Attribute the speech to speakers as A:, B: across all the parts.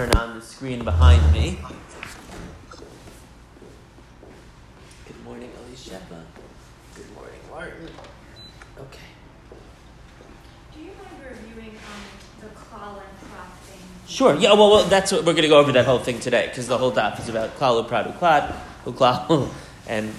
A: turn on the screen behind me. Good morning, Elisheva. Good morning, Martin. Okay.
B: Do you mind reviewing the klal and prat thing?
A: Sure. Yeah. Well, that's what we're going to go over that whole thing today, because the whole daf is about klal u'prat u'klal, and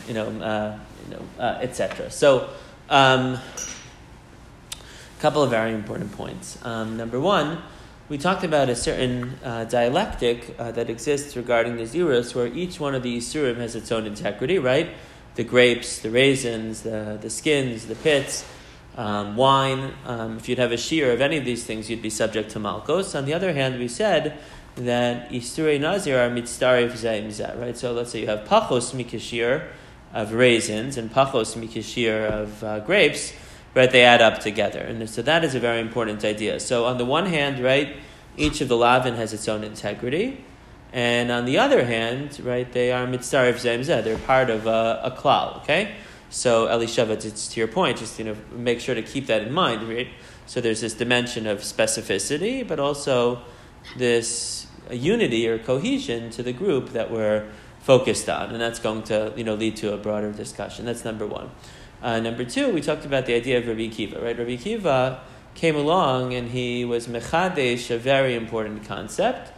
A: etc. So, a couple of very important points. Number one, we talked about a certain dialectic that exists regarding the Nazirus, where each one of the Yisurim has its own integrity, right? The grapes, the raisins, the skins, the pits, wine. If you'd have a shear of any of these things, you'd be subject to Malkos. On the other hand, we said that Yisturei Nazir are mitzdarif zaim zeh, right? So let's say you have pachos mikashir of raisins and pachos mikashir of grapes, right, they add up together. And so that is a very important idea. So on the one hand, right, each of the lavin has its own integrity. And on the other hand, right, they are mitzaref zeh zeh. They're part of a klal, okay? So Elisheva, to your point, just make sure to keep that in mind, right? So there's this dimension of specificity, but also this unity or cohesion to the group that we're focused on. And that's going to lead to a broader discussion. That's number one. Number two, we talked about the idea of Rabbi Akiva, right? Rabbi Akiva came along and he was mechadesh, a very important concept,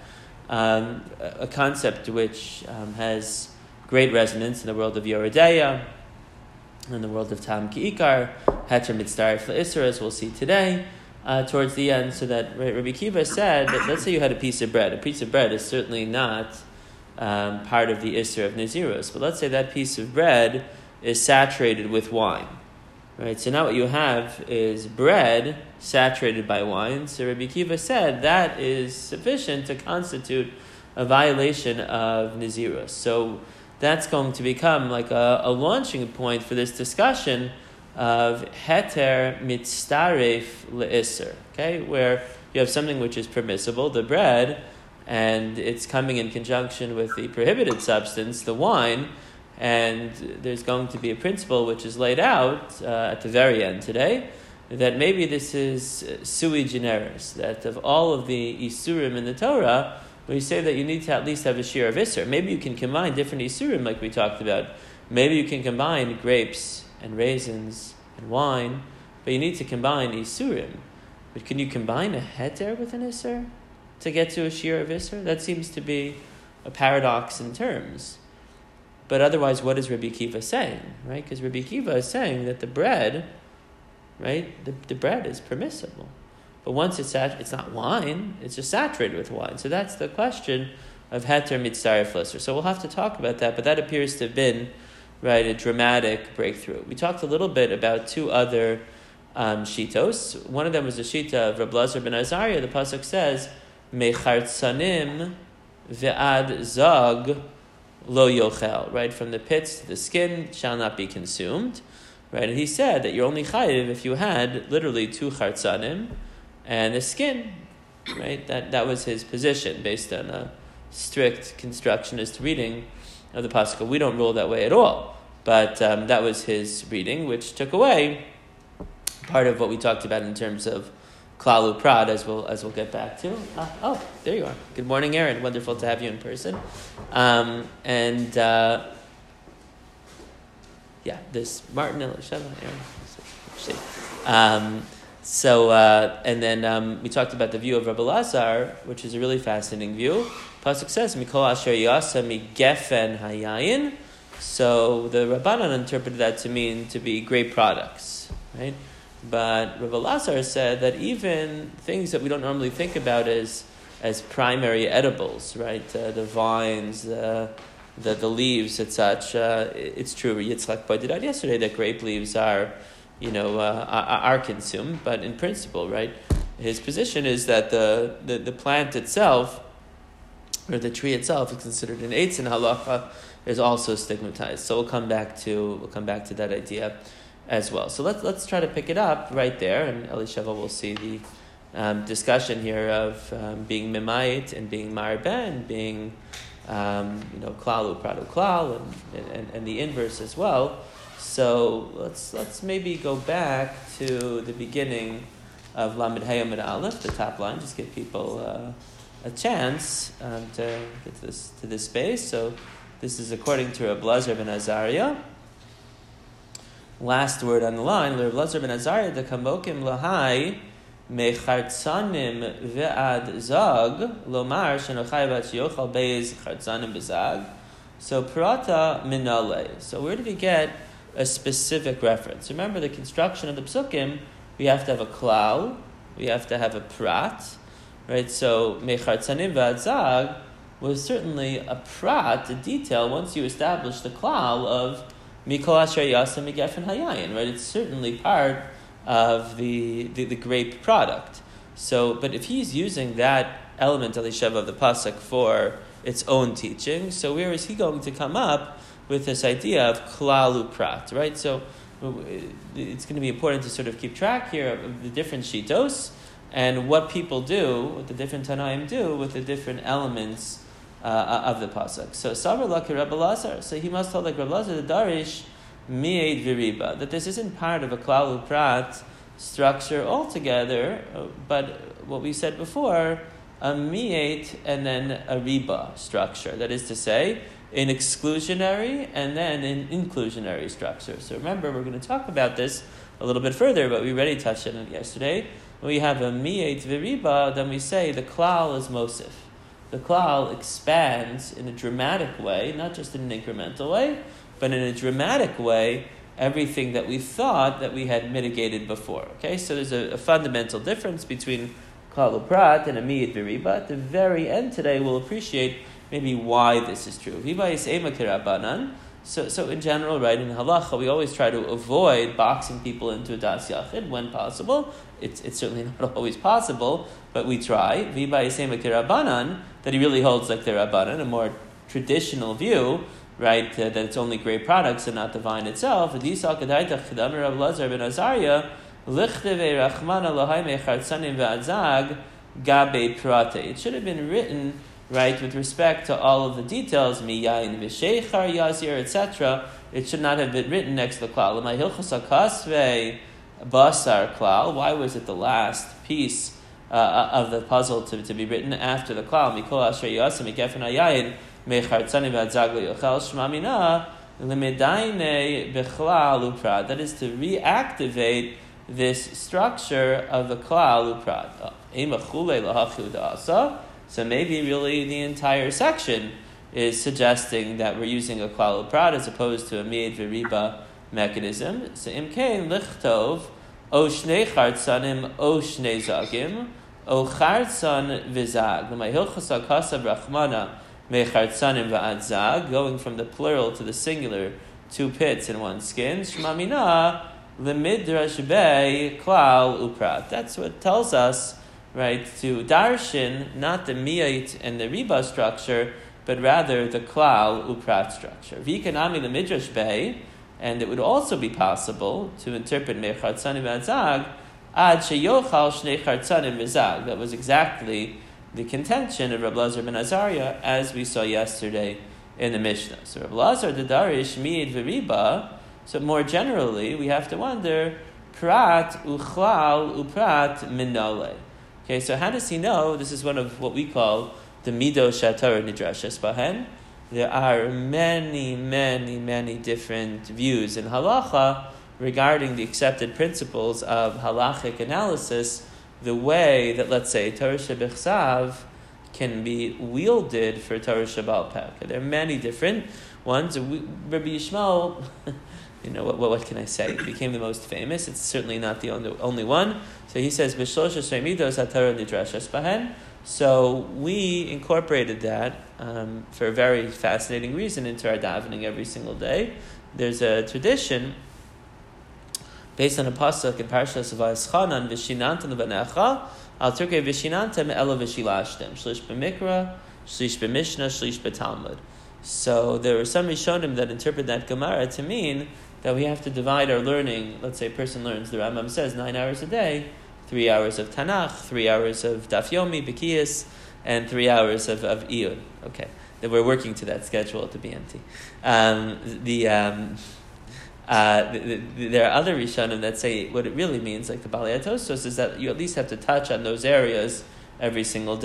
A: a concept which has great resonance in the world of Yoredeya, in the world of Tam Ki'ikar, Heter Mitzdarif L'Isser, as we'll see today, towards the end, so that Rabbi Akiva said that let's say you had a piece of bread. A piece of bread is certainly not part of the Isser of Nazirus, but let's say that piece of bread is saturated with wine, right? So now what you have is bread saturated by wine. So Rabbi Akiva said that is sufficient to constitute a violation of Nazirus. So that's going to become like a launching point for this discussion of heter mitzdaref le'isser, okay? Where you have something which is permissible, the bread, and it's coming in conjunction with the prohibited substance, the wine. And there's going to be a principle which is laid out at the very end today, that maybe this is sui generis, that of all of the Isurim in the Torah, we say that you need to at least have a shir of Isser. Maybe you can combine different Isurim like we talked about. Maybe you can combine grapes and raisins and wine, but you need to combine Isurim. But can you combine a heter with an Isser to get to a shir of Isser? That seems to be a paradox in terms. But otherwise, what is Rabbi Akiva saying, right? Because Rabbi Akiva is saying that the bread, right, the bread is permissible. But once it's not wine, it's just saturated with wine. So that's the question of heter mitzdaref l'isser. So we'll have to talk about that, but that appears to have been, right, a dramatic breakthrough. We talked a little bit about two other shitos. One of them was the shita of Reb Lazar ben Azariah. The pasuk says, mechartzanim ve'ad zag lo yochel, right? From the pits to the skin shall not be consumed, right? And he said that you're only chayiv if you had literally two chartzanim and the skin, right? That was his position based on a strict constructionist reading of the pasuk. We don't rule that way at all, but that was his reading, which took away part of what we talked about in terms of klal u'prat, as we'll get back to. Oh, there you are. Good morning, Aaron. Wonderful to have you in person. This Martin Elisheva, Aaron. And then we talked about the view of Rabbi Lazar, which is a really fascinating view. Pasuk says, "Mikol asher yasa migefen hayayin." So the Rabbanan interpreted that to mean to be grape products, right? But Rabbi Lazar said that even things that we don't normally think about as primary edibles, right? The vines, the leaves, and such. It's true. Yitzchak pointed out yesterday that grape leaves are consumed, but in principle, right? His position is that the plant itself, or the tree itself, is considered an eitz in halacha, is also stigmatized. So we'll come back to that idea as well. So let's try to pick it up right there, and Elisheva will see the discussion here of being mimayit and being marbeh and being klal u'prat u'klal and the inverse as well. So let's maybe go back to the beginning of Lamed Hey Amud Aleph, the top line, just give people a chance to get to this space. So this is according to Reb Elazar ben Azariah. Last word on the line, Reb Elazar ben Azariah, the kamokim lahai mechartzanim ve'ad zag lomar shenochai vat yochal beis chartzanim bezag. So prata minale. So where did he get a specific reference? Remember the construction of the psukim. We have to have a klal, we have to have a prat, right? So mechartzanim ve'ad zag was certainly a prat, a detail. Once you establish the klal of Mikol Asher Yasa Migefen Hayayin, right? It's certainly part of the grape product. So, but if he's using that element Elisheva of the pasuk for its own teaching, so where is he going to come up with this idea of klalu prat, right? So, it's going to be important to sort of keep track here of the different shitos and what people do, what the different Tanaim do with the different elements of the pasuk. So Savar Laki Reb Elazar. So he must hold like Reb Elazar the Darish mi'ed v'riba, that this isn't part of a klalu prat structure altogether, but what we said before, a mi'ed and then a riba structure. That is to say, an exclusionary and then an inclusionary structure. So remember, we're going to talk about this a little bit further, but we already touched on it yesterday. When we have a mi'ed v'riba, then we say the klal is mosif. The klal expands in a dramatic way, not just in an incremental way, but in a dramatic way, everything that we thought that we had mitigated before. Okay, so there's a fundamental difference between klal uprat and a miyad v'riba. At the very end today, we'll appreciate maybe why this is true. Viba is ema kirabanan. So in general, right, in halacha, we always try to avoid boxing people into a das yachid when possible. It's certainly not always possible, but we try. Viba yisema kirabanan, that he really holds like the rabbanan, a more traditional view, right, that it's only great products and not the vine itself. It should have been written, right, with respect to all of the details, miyayin v'sheichar yazir, etc. It should not have been written next to the klal. Basar klal. Why was it the last piece of the puzzle to be written after the klal? Mikol asher yasim migefen hayayin mechartzanim v'adzag le'yochel shmamina l'medaine b'chlal uprat. That is to reactivate this structure of the klal uprat. Imachule lahachu da'asa. So maybe really the entire section is suggesting that we're using a klal uprat as opposed to a miyad v'riba mechanism. So imkein lichtov o shnei chartzanim o shnei zagim o chartzan v'zag. L'may hilchos hakasav rachmana me chartzanim v'ad zag, going from the plural to the singular, 2 pits in one skin. Shmamina l'midrash bei klal uprat. That's what tells us, right, to darshan not the miyat and the riba structure, but rather the klal uprat structure. V'yikanami l'midrash bei. And it would also be possible to interpret mechartzanim v'adzag ad sheyochal shnei chartzanim v'zag. That was exactly the contention of Reb Elazar ben Azariah, as we saw yesterday in the Mishnah. So Reb Elazar the Darish miyad v'riba. So more generally, we have to wonder prat uchlal uprat minale. Okay, so how does he know? This is one of what we call the midos shatar nidrashes bahen. There are many, many, many different views in halacha regarding the accepted principles of halachic analysis, the way that, let's say, Torah Shebechsav can be wielded for Torah Shebal Peh. There are many different ones. Rabbi Yishmael, what can I say? It became the most famous. It's certainly not the only one. So he says, B'shlosh Esrei midos haTorah nidrashes bahen. So we incorporated that for a very fascinating reason into our davening every single day. There's a tradition based on a pasuk in Parshas Vayischanan, Vishinantam lebanecha, al turkei vishinantam ela vishilashtem, shlish b'mikra, shlish b'mishnah, shlish b'talmud. So there are some Rishonim that interpret that Gemara to mean that we have to divide our learning. Let's say a person learns, the Rambam says, 9 hours a day, 3 hours of Tanakh, 3 hours of Daf Yomi, B'kiyas, and 3 hours of Iyun. Okay, that we're working to that schedule at the BMT. There are other Rishonim that say what it really means, like the Balei Tosfos, is that you at least have to touch on those areas every single day.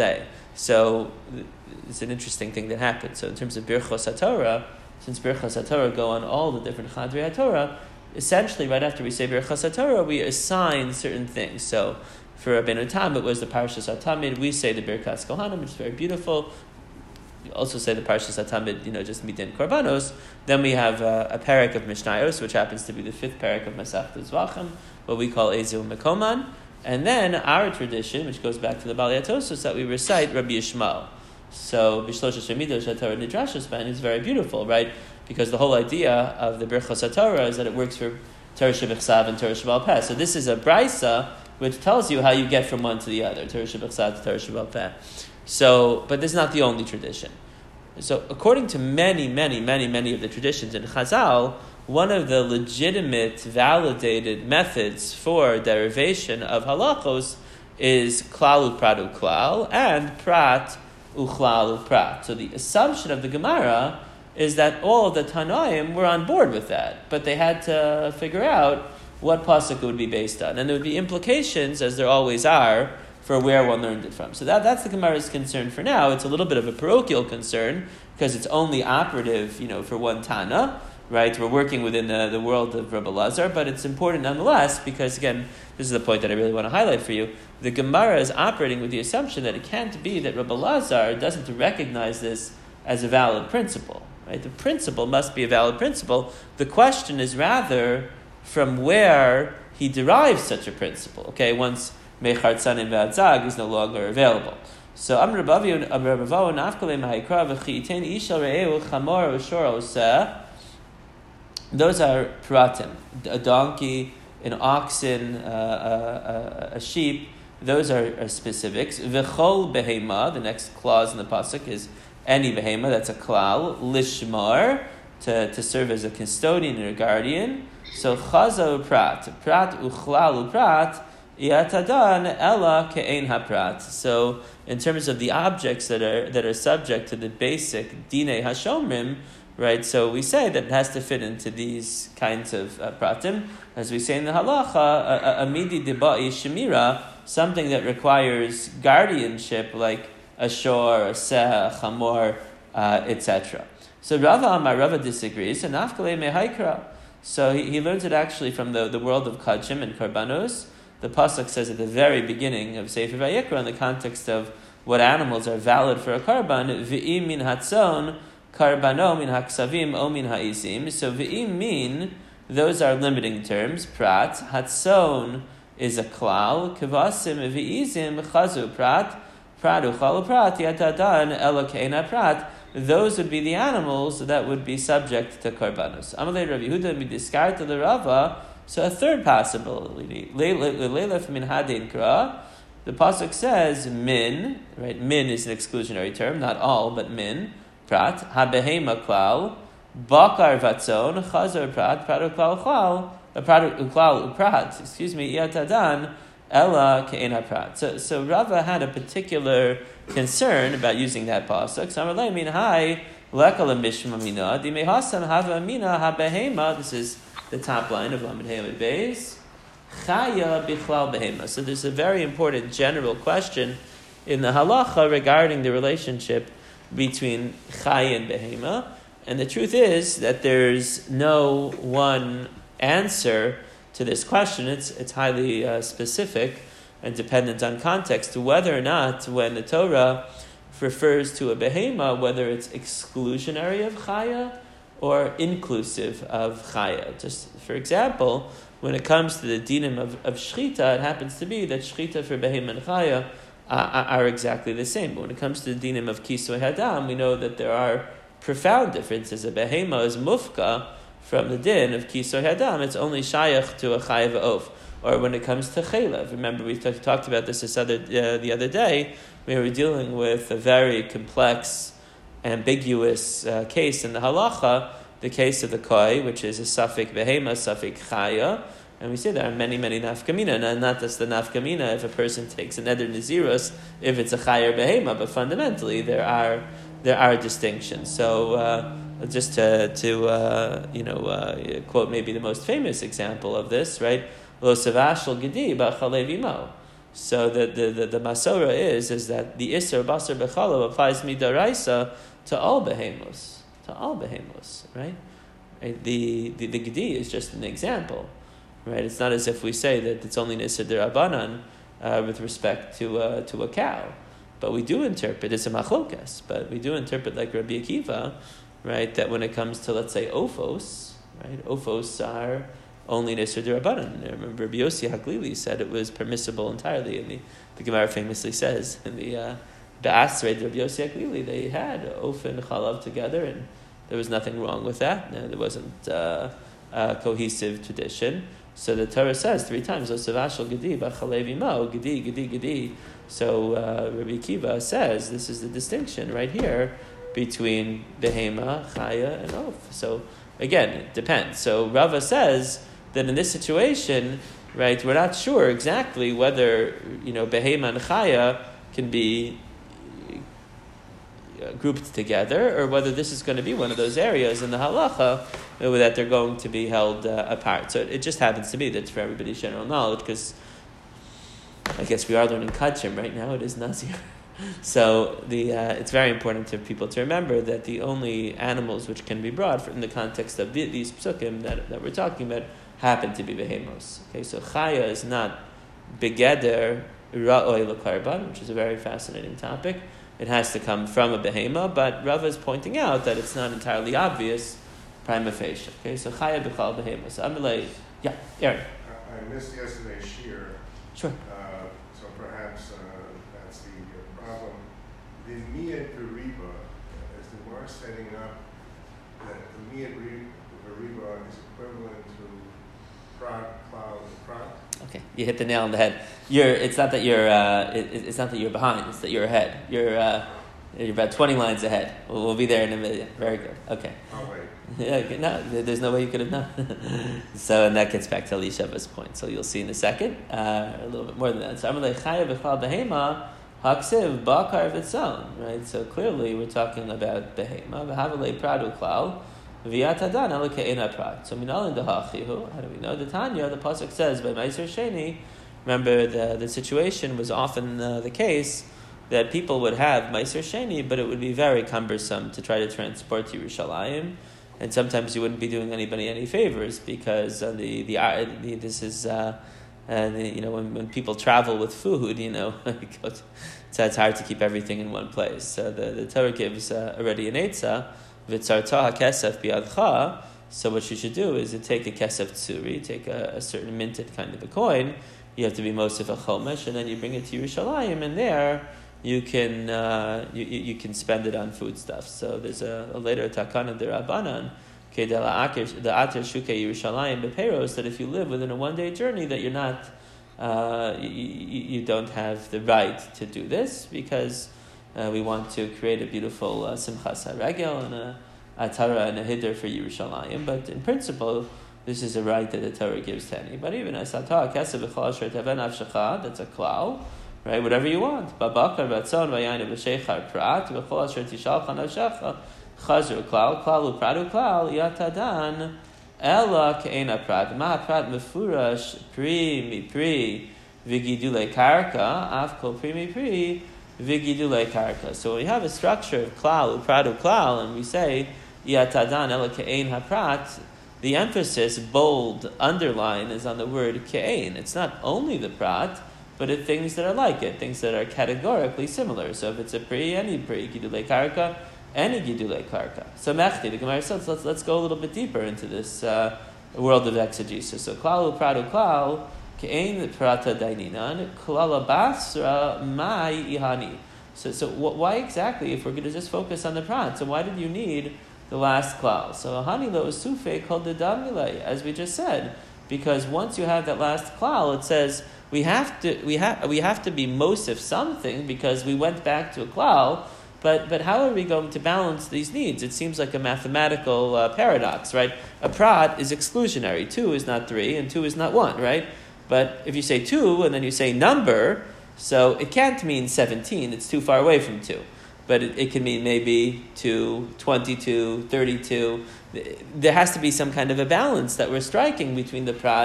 A: So it's an interesting thing that happens. So in terms of Birchos HaTorah, since Birchos HaTorah go on all the different Chadrei HaTorah, essentially right after we say Birchos HaTorah, we assign certain things. So for Rabbeinu Tam, it was the Parshas HaTamid. We say the Birkas Kohanim, which is very beautiful. We also say the Parshas HaTamid, just Midin Korbanos. Then we have a parak of Mishnayos, which happens to be the 5th parak of Masechtas Zvachim, what we call Ezu Mekoman. And then our tradition, which goes back to the Balei HaTosfos, that we recite Rabbi Yishmael. So B'Shlosha Shemidos HaTorah Nidrashos Ben is very beautiful, right? Because the whole idea of the Birchos HaTorah is that it works for Torah Shebechsav and Torah Sheba'al Peh. So this is a brisa which tells you how you get from one to the other, Torah Shebechsav to Torah Sheba'al Peh. So, but this is not the only tradition. So according to many of the traditions in Chazal, one of the legitimate, validated methods for derivation of halachos is klal uprat uklal and prat uchlal uprat. So the assumption of the Gemara is that all of the Tanaim were on board with that, but they had to figure out what pasuk it would be based on. And there would be implications, as there always are, for where one learned it from. So that's the Gemara's concern for now. It's a little bit of a parochial concern, because it's only operative, for one Tana, right? We're working within the world of Rabbi Lazar, but it's important nonetheless, because again, this is the point that I really want to highlight for you. The Gemara is operating with the assumption that it can't be that Rabbi Lazar doesn't recognize this as a valid principle, right? The principle must be a valid principle. The question is rather from where he derives such a principle, okay, once Mechar Tzanim V'Adzag is no longer available. So Amr Rabbavi Nafkale Mahikra V'Chiiten Ishal Re'eu Chamor V'Shor Oseh. Those are pratim, a donkey, an oxen, a sheep. Those are specifics. V'chol behema. The next clause in the pasuk is any behema. That's a klal. Lishmar, to serve as a custodian or a guardian. So chaza uprat, prat uchlal uprat. Yatadan ella ke'ein haprat. So, in terms of the objects that are subject to the basic dinei hashomrim, right? So we say that it has to fit into these kinds of pratim, as we say in the halacha, a midi deba'i shemira, something that requires guardianship, like a shor, a seh, a chamor, etc. So Rava disagrees, and nafkale mehaikra. So he learns it actually from the world of kachim and karbanos. The pasuk says at the very beginning of Sefer Vayikra, in the context of what animals are valid for a karban, v'im min hatzon, karbano min haksavim, o min ha'izim. So v'im min, those are limiting terms, prat. Hatzon is a klal. Kavasim v'izim chazu prat. Prat uchal prat, yatadan elo ke'ena prat. Those would be the animals that would be subject to karbanos. Amalei Rav Yehuda midiskarta the Rava. So a third possibility, Leila from Hadin Kra, the pasuk says min, right? Min is an exclusionary term, not all, but min. Prat habehema klal, bakar vatzon, chazar prat, prat uklal klal, prat uklal uprat. Excuse me, yatadan ella ke'ena prat. So Rava had a particular concern about using that pasuk. Samarlei min hai lekal mishma mina di mehasan hava mina habehema. This is the top line of Lamed Hey Amud Beis. Chaya bichlal behema. So there's a very important general question in the halacha regarding the relationship between chaya and behema. And the truth is that there's no one answer to this question. It's highly specific and dependent on context to whether or not when the Torah refers to a behema, whether it's exclusionary of chaya or inclusive of chaya. Just for example, when it comes to the dinim of shchita, it happens to be that shchita for behema and chaya are exactly the same. But when it comes to the dinim of kisui hadam, we know that there are profound differences. A behema is mufka from the din of kisui hadam. It's only shayach to a chayav of. Or when it comes to chaylev, remember we talked about this the other day. We were dealing with a very complex, ambiguous case in the halacha, the case of the koi, which is a suffix behema, suffix chaya, and we say there are many nafkamina, and not just the nafkamina if a person takes an eder nazirus, if it's a chaya or behema, but fundamentally there are distinctions. So just to quote maybe the most famous example of this, right? Lo savashal gedi b'chalev imo. So the Masora is that the Isser Basar Bechalav applies midaraisa to all behemos. To all behemos, right? The Gedi is just an example, right? It's not as if we say that it's only an Isser Derabanan with respect to a cow. But we do interpret, it's a machlokas, but we do interpret like Rabbi Akiva, right, that when it comes to, let's say, ophos, right, ophos are only Nisr D'Rabbanan. I remember Rabbi Yossi Haglili said it was permissible entirely, and the Gemara famously says, in the Ba'asrei Rabbi Yossi Haglili, they had Oph and Chalav together, and there was nothing wrong with that. There wasn't a cohesive tradition. So the Torah says 3 times, Osavashal Gedi, Bachalev Imo, Gedi, Gedi, Gedi. So Rabbi Akiva says this is the distinction right here between Behema, Chaya, and Oph. So again, it depends. So Rava says that in this situation, right, we're not sure exactly whether Behema and Chaya can be grouped together, or whether this is going to be one of those areas in the halacha that they're going to be held apart. So it just happens to be that's for everybody's general knowledge, because I guess we are learning Kachim right now. It is Nazir. So it's very important for people to remember that the only animals which can be brought in the context of these psukim that we're talking about happen to be behemos. Okay, so Chaya is not begeder ra'oi l'karban, which is a very fascinating topic. It has to come from a behema, but Rava is pointing out that it's not entirely obvious prima facie. Okay, so Chaya b'chal behema. So Amalei, yeah, Aaron.
C: I missed yesterday's shiur.
A: Sure.
C: So perhaps that's the problem. The Miyad Beriba, as the Gemara is setting up, that the Miyad Beriba is equivalent to Prat, Cloud, and Prat.
A: Okay, you hit the nail on the head. It's not that you're behind. It's that you're ahead. You're about 20 lines ahead. We'll be there in a minute. Very good. Okay.
C: Oh wait.
A: Yeah. No, there's no way you could have known. So, and that gets back to Elisha's point. So you'll see in a second, a little bit more than that. So Amalei Chaya b'chal behema haksiv bakar of its own. Right. So clearly we're talking about behema. V'havalei pradu klal. So minalin dehachihu. How do we know? The Tanya, the pasuk says by Meiser Sheni. Remember, the situation was often the case that people would have Meiser Sheni, but it would be very cumbersome to try to transport to Yerushalayim, and sometimes you wouldn't be doing anybody any favors because this is when people travel with food, it's hard to keep everything in one place. So the Torah gives already an eitzah. V'tzarta kesef biadcha. So what you should do is to take a kesef tzuri, take a certain minted kind of a coin. You have to be most of a chomesh, and then you bring it to Yerushalayim, and there you can you can spend it on foodstuffs. So there's a later takana derabanan, the ater shuke Yerushalayim beperos, that if you live within a 1-day journey, that you're not you don't have the right to do this, because we want to create a beautiful simchas haregel and a atara and a hiddur for Yerushalayim. But in principle, this is a right that the Torah gives to anybody. Even as atah kesef b'chol asher teven avshecha, that's a klal, right? Whatever you want. Babakar batzon v'yayin v'sheichar prat b'chol asher tishalcha navshecha chazru klal upradu klal yatadan ela ke'ena prat ma prat mefurash pri mipri v'gidulei karka afkol pri mipri v'gidulei karka. So we have a structure of klal upradu klal, and we say yatadan ela ke'en haprat. The emphasis, bold, underline, is on the word ke'en. It's not only the prat, but it's things that are like it, things that are categorically similar. So if it's a pri, any pri, gidulei karka, any gidulei karka. So mechti, the Gemara says, let's go a little bit deeper into this world of exegesis. So klal upradu klal, ke'en prata daininan, klala basra mai ihani. So why exactly, if we're going to just focus on the prat, so why did you need the last klal? So hanilo sufe called the damilei, as we just said, because once you have that last klal, it says we have to be mosif something, because we went back to a klal. But how are we going to balance these needs? It seems like a mathematical paradox, right? A prat is exclusionary. 2 is not 3, and 2 is not 1, right? But if you say 2 and then you say number, so it can't mean 17. It's too far away from 2. But it can mean maybe 2, 22, 32. There has to be some kind of a balance that we're striking between the prat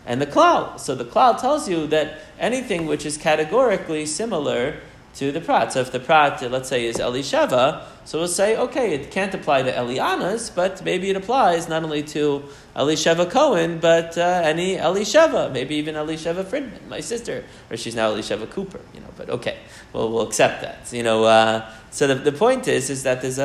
A: and the klal. So the klal tells you that anything which is categorically similar to the prat. So if the prat, let's say, is Elisheva, so we'll say, okay, it can't apply to Elianas, but maybe it applies not only to Elisheva Cohen, but any Elisheva, maybe even Elisheva Friedman, my sister, or she's now Elisheva Cooper, but okay, we'll accept that. So the point is that there's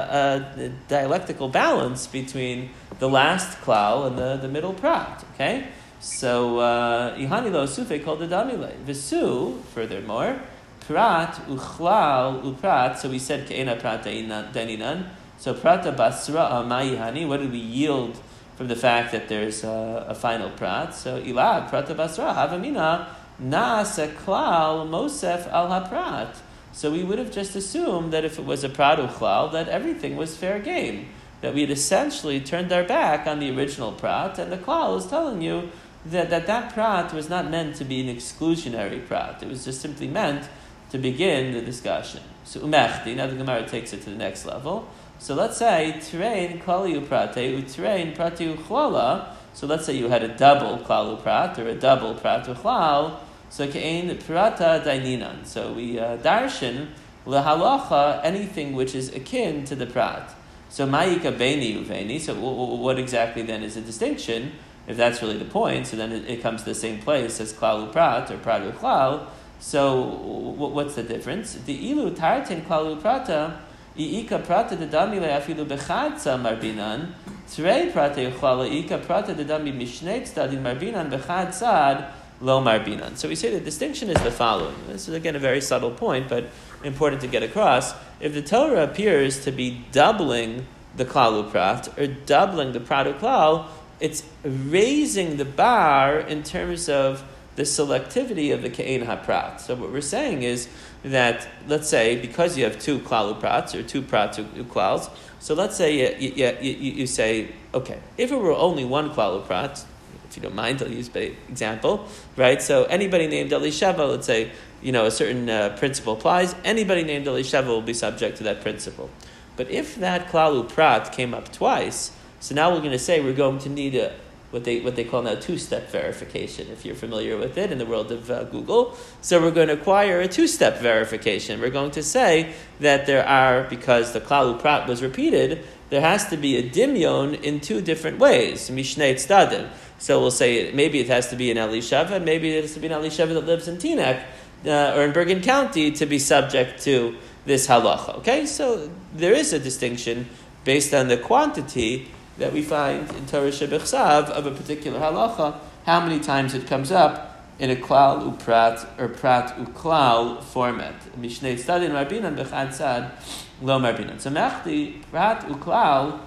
A: a dialectical balance between the last klal and the middle prat, okay? So, Ihani lo sufe called the damile. Visu, furthermore, prat uchlal uprat. So we said ke'ena prat daninan. So prata basra ma'ihani. What did we yield from the fact that there's a final prat? So ilad prata basra havamina naasa klal mosef al haprat. So we would have just assumed that if it was a prat uchlal, that everything was fair game. That we had essentially turned our back on the original prat, and the klal is telling you that prat was not meant to be an exclusionary prat. It was just simply meant to begin the discussion. So umechti, now the Gemara takes it to the next level. So let's say trein klalu prate utrein prati uchlala. So let's say you had a double klalu prat or a double prat uchlal. So kein prata daininan. So we darshan lehalacha anything which is akin to the prat. So ma'ika beni uveni. So what exactly then is the distinction? If that's really the point, so then it comes to the same place as klalu prat or prat uchlal. So what's the difference? The ilu tartin klalu prata iika prata dedamile afilu bechadsa marbinan trei prata uchlala iika prata dedami mishnei tzadin marbinan bechad lo marbinan. So we say the distinction is the following. This is again a very subtle point, but important to get across. If the Torah appears to be doubling the klalu prat or doubling the prat uklal, it's raising the bar in terms of the selectivity of the ke'en haprat. So what we're saying is that, let's say, because you have two klalu prats or two prat uklals, so let's say you say, okay, if it were only one klalu prat, if you don't mind, I'll use the example, right? So anybody named Elisheva, let's say, a certain principle applies, anybody named Elisheva will be subject to that principle. But if that klalu prat came up twice, so now we're going to say we're going to need what they call now two-step verification, if you're familiar with it in the world of Google. So we're going to acquire a two-step verification. We're going to say that there are, because the klalu prat was repeated, there has to be a dimyon in two different ways, mishnei tzadim. So we'll say maybe it has to be an Elisheva, and maybe it has to be an Elisheva that lives in Teaneck or in Bergen County to be subject to this halacha. Okay, so there is a distinction based on the quantity that we find in Torah Shebechsav of a particular halacha, how many times it comes up in a klal uprat or prat uklal format. Mishnei tzadin marbinan bechad tzad lo marbinan. So mechti prat uklal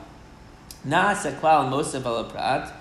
A: naasa klal mosev al prat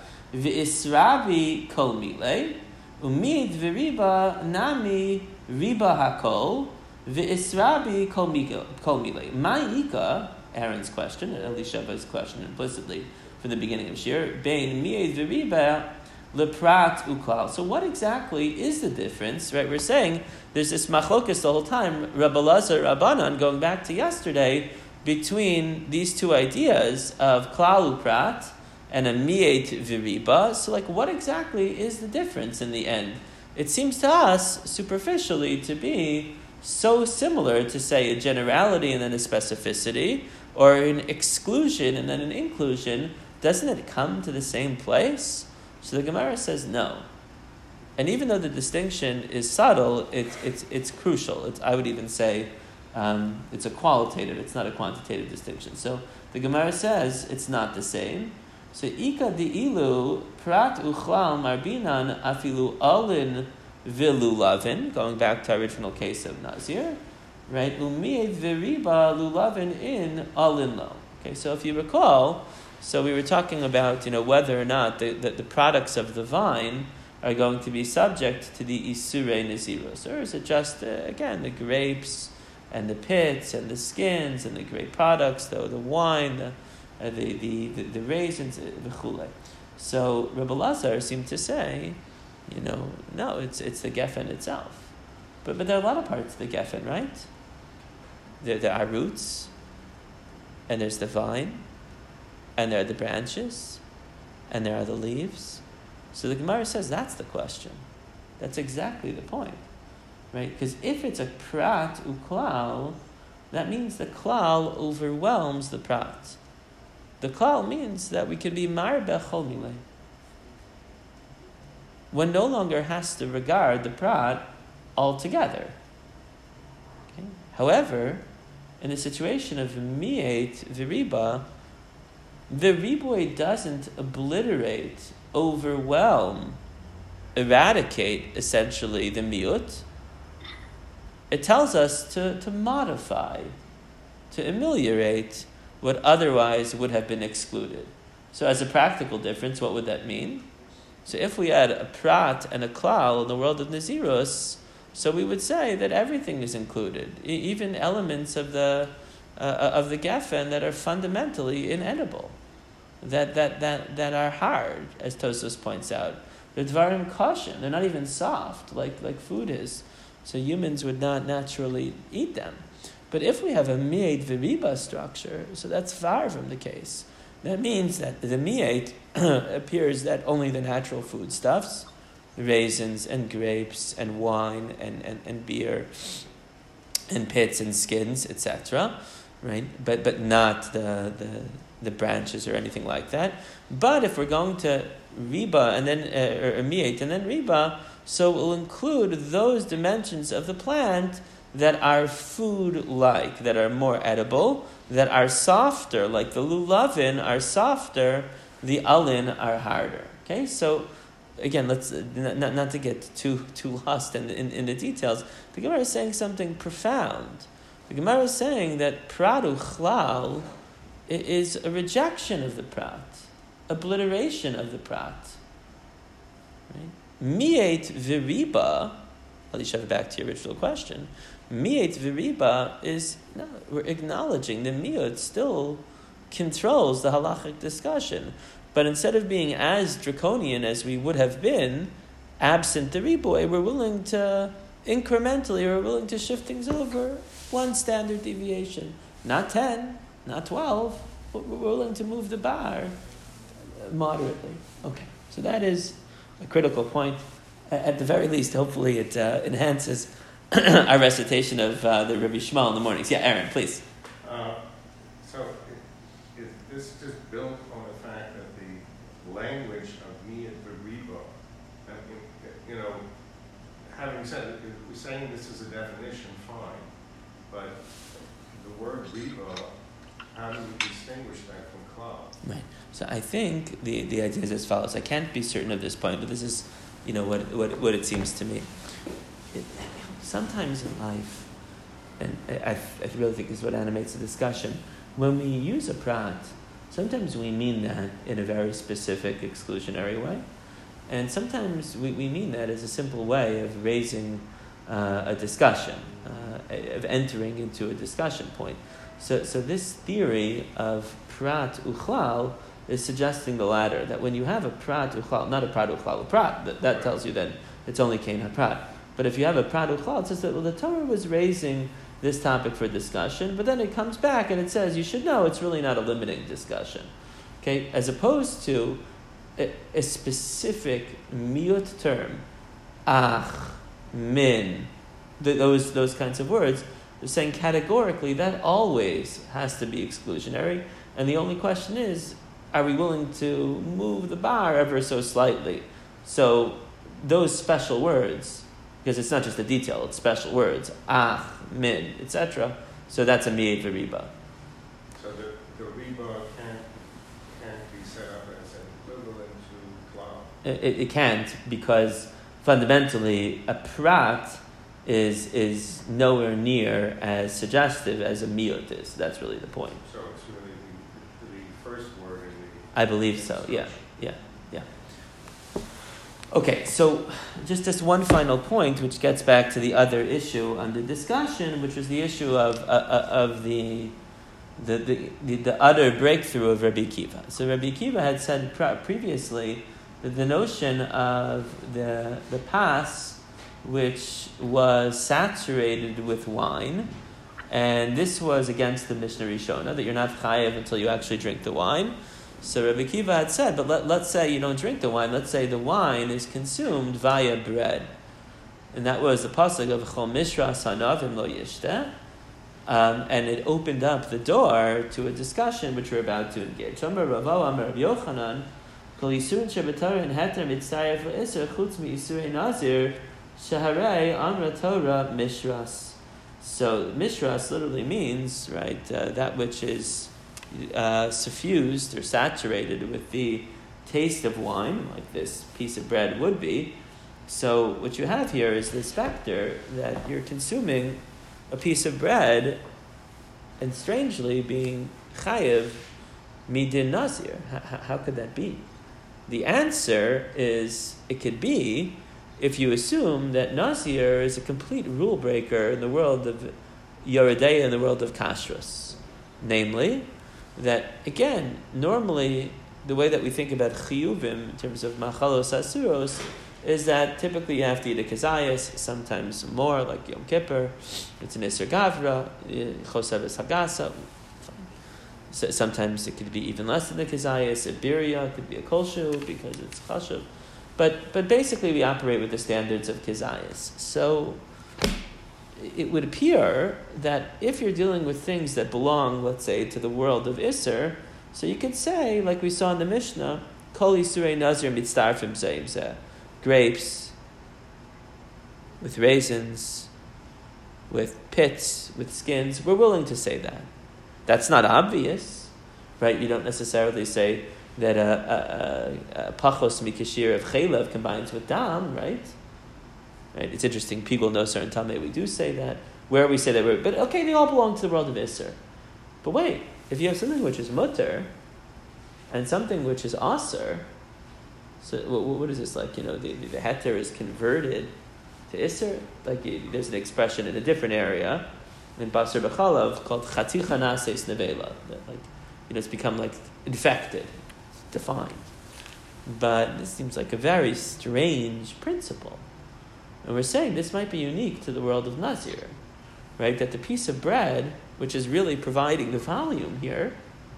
A: v'israbi kol milei umid v'riba nami riba hakol v'israbi kol milei. Ma'ika, Aaron's question, and Elisheva's question implicitly from the beginning of Shir, Bein mi'ed v'riba leprat uklal. So what exactly is the difference, right? We're saying there's this machlokas the whole time, Rabbi Lazar, Rabbanan, going back to yesterday, between these two ideas of klal uprat and a mi'ed v'riba. So what exactly is the difference in the end? It seems to us, superficially, to be so similar to, say, a generality and then a specificity, or an exclusion and then an inclusion. Doesn't it come to the same place? So the Gemara says no. And even though the distinction is subtle, it's crucial. I would even say it's a qualitative, it's not a quantitative distinction. So the Gemara says it's not the same. So ika di'ilu prat uchlal marbinan afilu alin vilulavin, going back to our original case of Nazir, right? Umid v'riba lulavin in alin lo. Okay, so if you recall, so we were talking about whether or not the products of the vine are going to be subject to the isurei naziros, or is it just again the grapes and the pits and the skins and the grape products, the wine, the raisins, v'chulei. So Rabbi Lazar seemed to say, no, it's the geffen itself. But there are a lot of parts of the geffen, right? There are roots, and there's the vine, and there are the branches, and there are the leaves, So the Gemara says that's the question. That's exactly the point, right? Because if it's a prat uklal, that means the klal overwhelms the prat. The klal means that we can be marbe chol milei. One no longer has to regard the prat altogether. Okay? However, in the situation of mi'et v'riba, the riboy doesn't obliterate, overwhelm, eradicate, essentially, the miut. It tells us to modify, to ameliorate what otherwise would have been excluded. So as a practical difference, what would that mean? So if we had a prat and a klal in the world of Nazirus, so we would say that everything is included, even elements of the geffen that are fundamentally inedible, that are hard, as Tosfos points out. They're dvarim kosher. They're not even soft like food is. So humans would not naturally eat them. But if we have a mi'et v'riba structure, so that's far from the case. That means that the mi'et appears that only the natural foodstuffs, raisins and grapes and wine and beer and pits and skins, etc., right? But not the branches or anything like that. But if we're going to riba and then or mi'et and then riba, so we'll include those dimensions of the plant that are food-like, that are more edible, that are softer, like the lulavin are softer, the alin are harder. Okay, so again, let's not to get too lost in the details. The Gemara is saying something profound. The Gemara is saying that prat uchlal is a rejection of the prat, obliteration of the prat. Right? Mi'et v'riba, I'll just have back to your original question. Mi'et v'riba is, no, we're acknowledging the mi'ut still controls the halachic discussion. But instead of being as draconian as we would have been, absent the riboy, we're willing to incrementally, we're willing to shift things over one standard deviation. Not 10, not 12, but we're willing to move the bar moderately. Okay, so that is a critical point. At the very least, hopefully it enhances our recitation of the Rabbi Shmuel in the mornings. Yeah, Aaron, please.
C: So is this just built on the fact that the language of mi'et v'riba, having said it, we're saying this is a definition, fine, but the word riba, how do we distinguish that from klal?
A: Right. So I think the idea is as follows. I can't be certain of this point, but this is, what it seems to me. Sometimes in life, and I really think this is what animates the discussion, when we use a prat, sometimes we mean that in a very specific exclusionary way, and sometimes we mean that as a simple way of raising a discussion, of entering into a discussion point. So this theory of prat uchlal is suggesting the latter, that when you have a prat uchlal, not a prat uchlal, a prat, that tells you then it's only kain haprat. But if you have a prat uchlal, it says that the Torah was raising this topic for discussion, but then it comes back and it says you should know it's really not a limiting discussion. Okay, as opposed to a specific miut term, ach, min, those kinds of words. They're saying categorically that always has to be exclusionary, and the only question is, are we willing to move the bar ever so slightly? So those special words, because it's not just a detail, it's special words, ach, min, etc. So that's a mi'et v'riba.
C: So the riba can't be set up as an equivalent to klal?
A: It can't, because fundamentally a prat is nowhere near as suggestive as a mi'ut is. That's really the point.
C: So it's really the first word in the...
A: I believe so, yeah. Okay, so just one final point, which gets back to the other issue under discussion, which was the issue of the utter breakthrough of Rabbi Akiva. So Rabbi Akiva had said previously that the notion of the pas, which was saturated with wine, and this was against the Mishnah Rishona, that you're not chayev until you actually drink the wine. So Rabbi Kiva had said, but let's say you don't drink the wine. Let's say the wine is consumed via bread. And that was the pasuk of Chol Mishras Hanavim Lo Yishteh. And it opened up the door to a discussion which we're about to engage. Amar Ravo, Amar Rabbi Yochanan, Kol Yisurin Shebetorah and Heter Mitzayef L'Isser Chutz Mi Yisurei Nazir Shaharei Amra Torah Mishras. So Mishras literally means, right, that which is suffused or saturated with the taste of wine, like this piece of bread would be. So what you have here is this factor that you're consuming a piece of bread and strangely being chayiv midin nazir. How could that be? The answer is it could be if you assume that nazir is a complete rule breaker in the world of Yoredeya, in the world of kashrus. Namely, that again, normally the way that we think about chiyuvim in terms of machalos asuros is that typically you have to eat a kazayas, sometimes more, like Yom Kippur. It's an Isser Gavra, Chosev Hagasa. So sometimes it could be even less than a kazayas. A birya, it could be a kolshu because it's chashuv. But basically we operate with the standards of kazayas. So it would appear that if you're dealing with things that belong, let's say, to the world of Isser, so you could say, like we saw in the Mishnah, Kol Yisurei Nazir Mitztarfim Zeh Zeh. Grapes, with raisins, with pits, with skins. We're willing to say that. That's not obvious, right? You don't necessarily say that a pachos mikashir of chaylev combines with dam, right? Right? It's interesting. Pigul Nosar and Tameh, we do say that. Where we say that, but okay, they all belong to the world of Isser. But wait, if you have something which is mutter and something which is aser, so what is this like? The heter is converted to Isser. Like there's an expression in a different area in Basar B'chalav called Chaticha Naseis Nevela. It's become like infected, it's defined. But this seems like a very strange principle. And we're saying this might be unique to the world of Nazir, right? That the piece of bread, which is really providing the volume here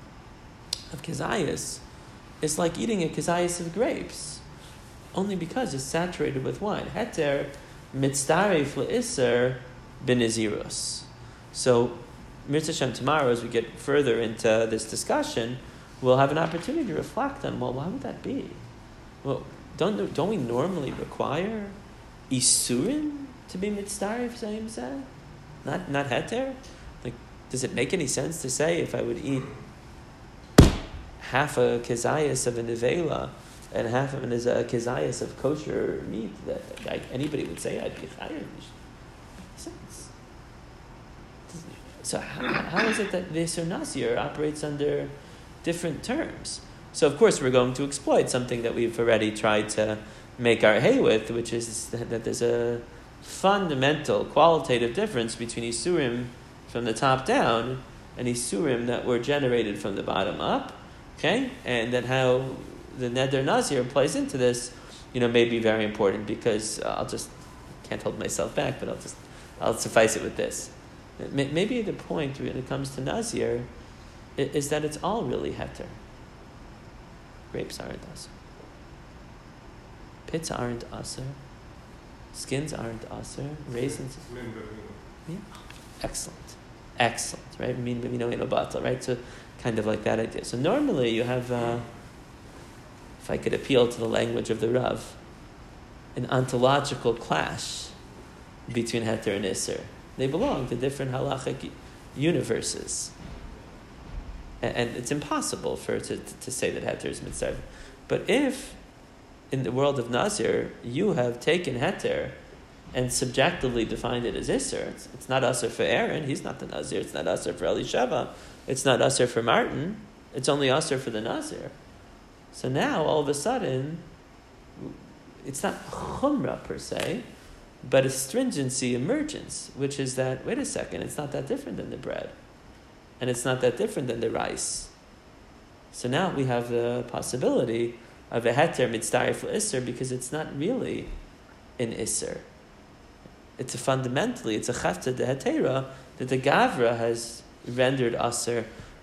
A: of Kazayas, it's like eating a kazayas of grapes, only because it's saturated with wine. Heter mitzdaref le'isser b'nezirus. So, Mirza Shem, tomorrow, as we get further into this discussion, we'll have an opportunity to reflect on, well, why would that be? Well, don't we normally require isurim to be mitzdaref zayim zeh? Not heter? Like, does it make any sense to say if I would eat half a kazayas of a nevela and half of it is a kazayas of kosher meat, that anybody would say I'd be chayav? Sense. So how is it that the Isser Nazir operates under different terms? So of course we're going to exploit something that we've already tried to make our hay with, which is that there's a fundamental qualitative difference between Isurim from the top down and Isurim that were generated from the bottom up. Okay, and then how the Neder Nazir plays into this, may be very important, because can't hold myself back, but I'll suffice it with this. Maybe the point when it comes to Nazir is that it's all really heter. Grapes aren't aser. Pits aren't aser. Skins aren't aser. Raisins. Yeah. Excellent, right? Right? So kind of like that idea. So normally you have, if I could appeal to the language of the Rav, an ontological clash between Heter and Isser. They belong to different halachic universes. And it's impossible to say that Heter is Mitzvah. But if, in the world of Nazir, you have taken Heter and subjectively defined it as Isser, it's not Aser for Aaron, he's not the Nazir, it's not Aser for Elisheva, it's not Aser for Martin, it's only Aser for the Nazir. So now, all of a sudden, it's not Chumrah per se, but a stringency emergence, which is that, wait a second, it's not that different than the bread. And it's not that different than the rice. So now we have the possibility of a heter mitzdaref l'isser, because it's not really an isser. It's fundamentally a chafta de hetera that the gavra has rendered aser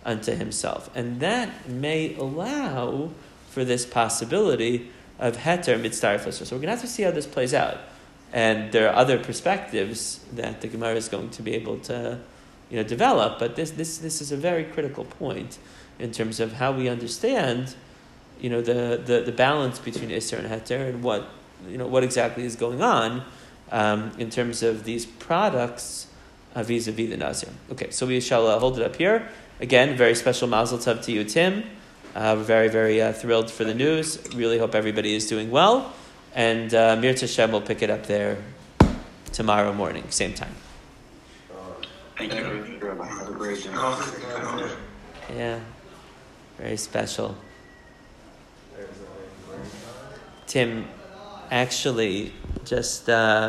A: unto himself. And that may allow for this possibility of heter mitzdaref. So we're going to have to see how this plays out. And there are other perspectives that the Gemara is going to be able to develop, but this is a very critical point in terms of how we understand the balance between Isser and Heter and what exactly is going on in terms of these products vis-a-vis the Nazir. Okay, so we shall hold it up here. Again, very special Mazel Tov to you, Tim. We're very, very thrilled for the news. Really hope everybody is doing well. And Mirta Shem will pick it up there tomorrow morning, same time.
D: Thank you, Rabbi. Have a great day.
A: Yeah, very special. Tim, actually, just